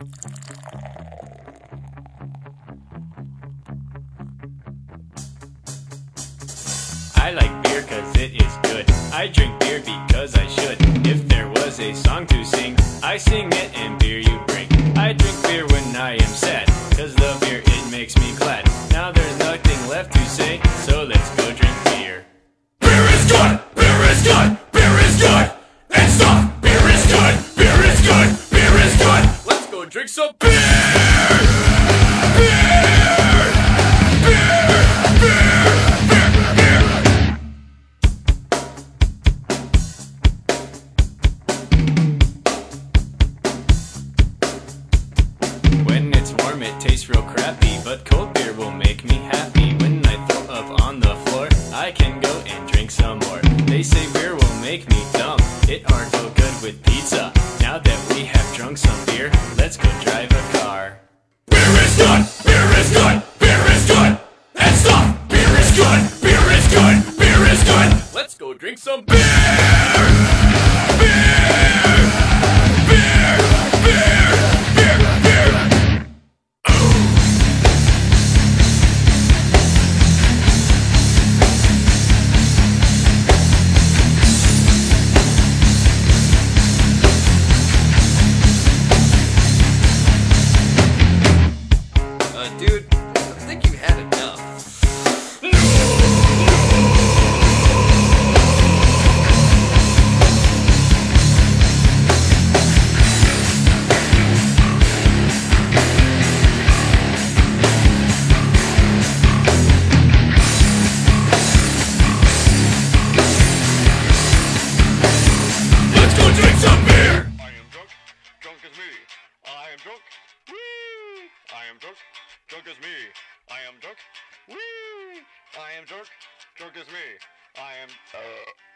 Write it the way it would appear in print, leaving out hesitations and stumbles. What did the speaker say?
I like beer cause it is good. I drink beer because I should. If there was a song to sing, I sing it and beer you bring. I drink beer when I am sad, cause the beer it makes me glad. Now there's nothing left to say, so let's go drink beer. Beer is good! Beer is good! Beer is good! And stop! Beer is good! Beer is good! Beer is good! Let's go drink some Beer! Beer! Beer! Beer! When it's warm it tastes real crappy, but cold beer will make me happy. When I throw up on the floor, I can go and drink some more. They say beer will make me dumb, it aren't so good with pizza. Now that we have drunk some beer, let's go drive a car. Beer is good! Beer is good! Beer is good! And stop! Beer is good! Beer is good! Beer is good! Let's go drink some beer! Dude, I think you had enough. Let's go drink some beer! I am drunk, drunk as me. I am drunk, woo! I am drunk, drunk as me. I am drunk, woo! I am drunk, drunk as me. I am,